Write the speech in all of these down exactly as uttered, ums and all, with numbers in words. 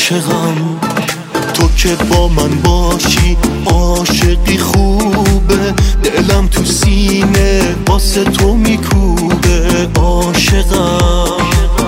عاشقم تو که با من باشی، عاشقی خوبه، دلم تو سینه واسه تو میکوبه. عاشقم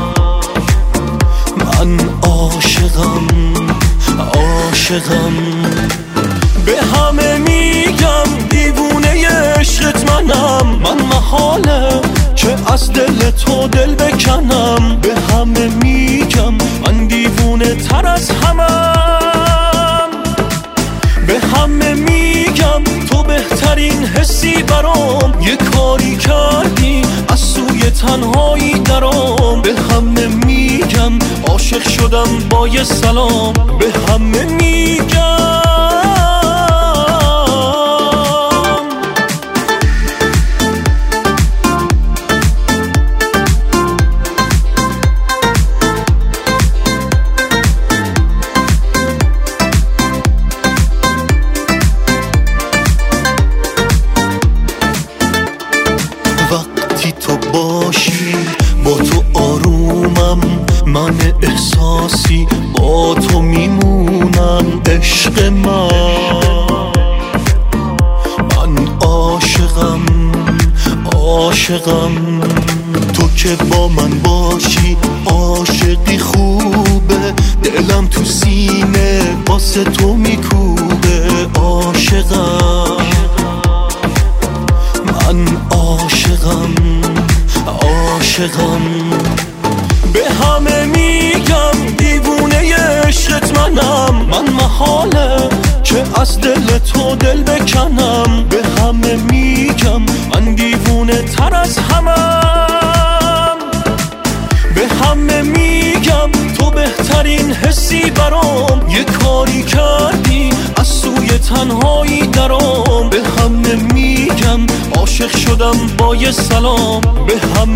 من، عاشقم عاشقم. به همه میگم دیوونه عشقت منم، من محاله که از دل تو دل بکنم. به همه میگم من دیوونه تر از همم، به همه میگم تو بهترین حسی برام. یه کاری کردی از سوی تنهایی درام. به همه میگم عاشق شدم با یه سلام. به همه میگم وقتی تو باشی با تو آرومم، من احساسی با تو میمونم. عشق من، من عاشقم عاشقم. تو که با من باشی عاشقی خوبه، دلم تو سینه واسه تو میکوبه. عاشقم من، عاشقم عاشقم. به همه میگم دیوونه عشقت منم، من محاله که از دل تو دل بکنم. به همه میگم من دیوونه تر از همم، به همه میگم تو بهترین حسی برام. یه کاری کردی از سوی تنهایی درام. به همه میگم عاشق شدم با یه سلام. به همه